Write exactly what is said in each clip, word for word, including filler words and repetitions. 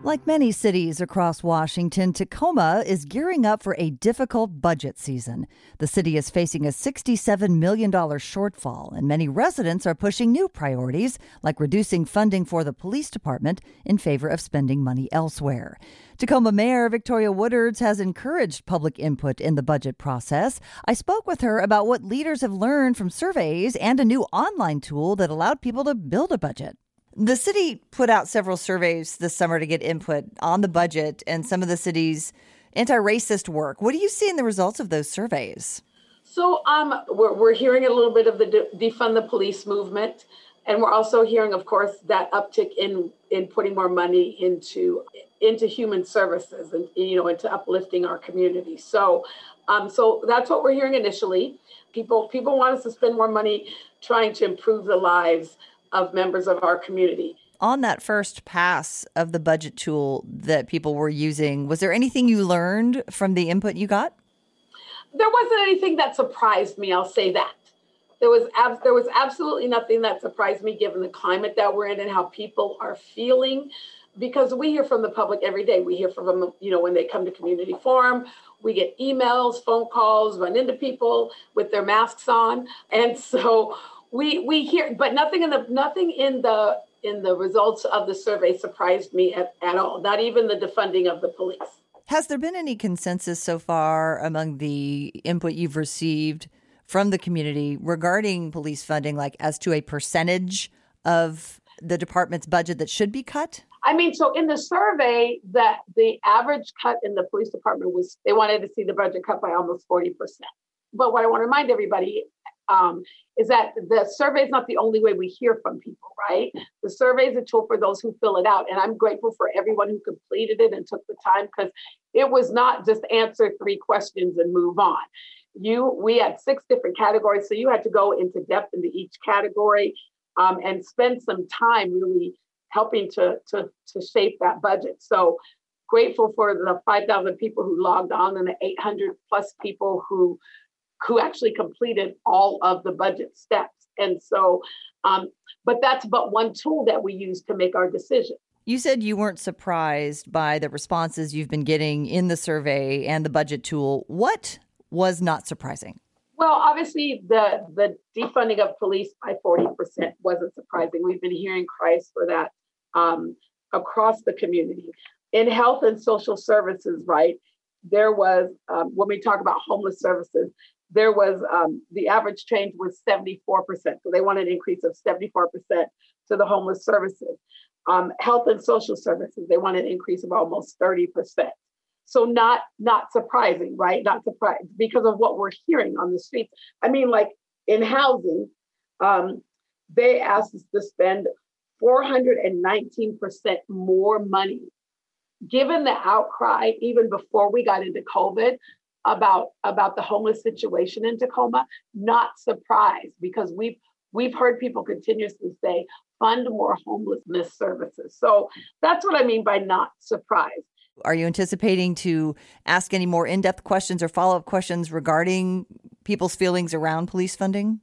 Like many cities across Washington, Tacoma is gearing up for a difficult budget season. The city is facing a sixty-seven million dollars shortfall, and many residents are pushing new priorities, like reducing funding for the police department in favor of spending money elsewhere. Tacoma Mayor Victoria Woodards has encouraged public input in the budget process. I spoke with her about what leaders have learned from surveys and a new online tool that allowed people to build a budget. The city put out several surveys this summer to get input on the budget and some of the city's anti-racist work. What do you see in the results of those surveys? So um, we're, we're hearing a little bit of the de- defund the police movement. And we're also hearing, of course, that uptick in, in putting more money into into human services and, you know, into uplifting our community. So um, so that's what we're hearing initially. People people want us to spend more money trying to improve the lives of members of our community. On that first pass of the budget tool that people were using, was there anything you learned from the input you got? There wasn't anything that surprised me, I'll say that. There was ab- there was absolutely nothing that surprised me given the climate that we're in and how people are feeling, because we hear from the public every day. We hear from them, you know, when they come to community forum, we get emails, phone calls, run into people with their masks on. And so We we hear, but nothing in the nothing in the in the results of the survey surprised me at, at all. Not even the defunding of the police. Has there been any consensus so far among the input you've received from the community regarding police funding, like as to a percentage of the department's budget that should be cut? I mean, so in the survey, that the average cut in the police department was they wanted to see the budget cut by almost forty percent. But what I want to remind everybody Um, is that the survey is not the only way we hear from people, right? The survey is a tool for those who fill it out. And I'm grateful for everyone who completed it and took the time, because it was not just answer three questions and move on. You, we had six different categories. So you had to go into depth into each category um, and spend some time really helping to, to, to shape that budget. So grateful for the five thousand people who logged on and the eight hundred plus people who who actually completed all of the budget steps. And so, um, but that's but one tool that we use to make our decision. You said you weren't surprised by the responses you've been getting in the survey and the budget tool. What was not surprising? Well, obviously, the, the defunding of police by forty percent wasn't surprising. We've been hearing cries for that um, across the community. In health and social services, right, there was, um, when we talk about homeless services, there was um, the average change was seventy-four percent. So they wanted an increase of seventy-four percent to the homeless services. Um, health and social services, they wanted an increase of almost thirty percent. So not not surprising, right? Not surprised because of what we're hearing on the streets. I mean, like in housing, um, they asked us to spend four hundred nineteen percent more money. Given the outcry, even before we got into COVID, about about the homeless situation in Tacoma, not surprised, because we've we've heard people continuously say, fund more homelessness services. So that's what I mean by not surprised. Are you anticipating to ask any more in-depth questions or follow-up questions regarding people's feelings around police funding?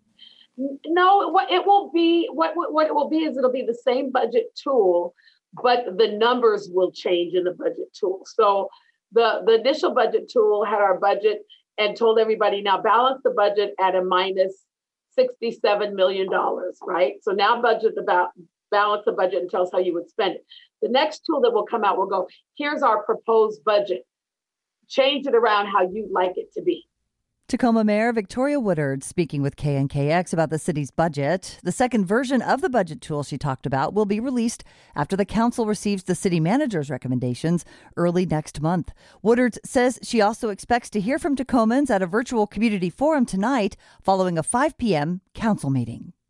No, what it will be, what, what, what it will be is it'll be the same budget tool, but the numbers will change in the budget tool. So The, the initial budget tool had our budget and told everybody, now balance the budget at a minus sixty-seven million dollars, right? So now budget about balance the budget and tell us how you would spend it. The next tool that will come out will go, here's our proposed budget. Change it around how you'd like it to be. Tacoma Mayor Victoria Woodards speaking with K N K X about the city's budget. The second version of the budget tool she talked about will be released after the council receives the city manager's recommendations early next month. Woodards says she also expects to hear from Tacomans at a virtual community forum tonight following a five p.m. council meeting.